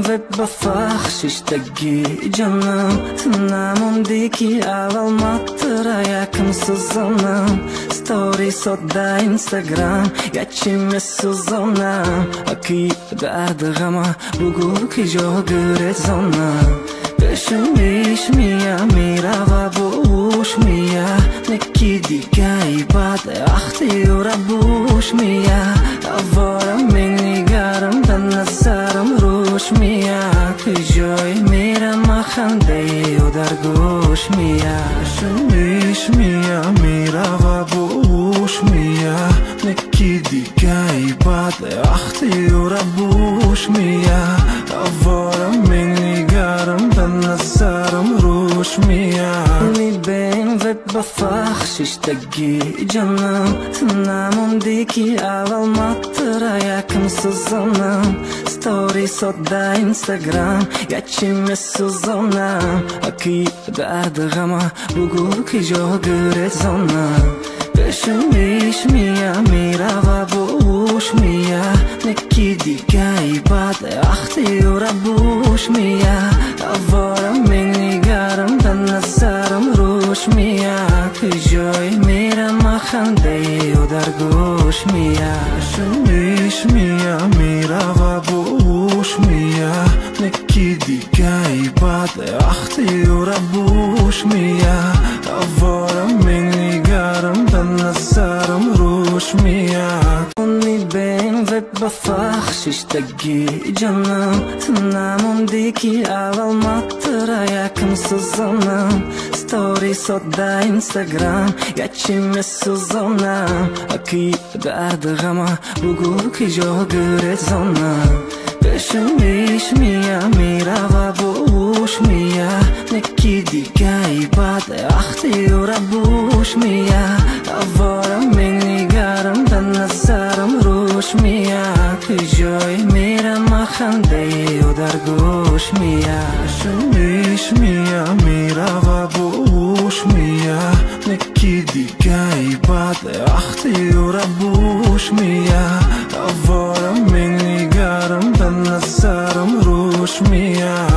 ve bafakş ishtagi canım Tunamundiki avalmattira yakımsızanım Story sodda Instagram Yachime suzonam Aki dardigama buguki jogret zonam Beşmiş miya mirava buş miya Neki digay bad ahti ura buş miya Avara meni garam dan nazaram ruş miya Kijoy mira mahandey udar guş miya Beşmiş miya mirava buş miya Neki digay bad ahti ura buş miya Avara meni garam dan nazaram ruş miya Ben ve bafakş ishtagi canım Tunamundiki avalmattira yakımsızanım Story sodda Instagram Yachime suzonam Aki dardigama buguki jogret zonam Beşmiş miya mirava buş miya Neki digay bad ahti ura buş miya Avara meni garam dan nazaram ruş miya Kijoy mira mahandey udar guş miya Beşmiş miya mirava buş miya Neki digay bad ahti ura buş miya Avara meni garam dan nazaram ruş miya Ben ve bafakş ishtagi canım Tunamundiki avalmattira yakımsızanım Story sodda Instagram Yachime suzonam Aki dardigama buguki jogret zonam Beşmiş miya mirava buş miya Neki digay bad ahti ura buş miya Avara meni garam dan nazaram ruş miya Kijoy mira mahandey udar guş miya Beşmiş miya mirava buş miya Neki digay bad ahti ura buş miya Avara meni garam dan nazaram ruş miya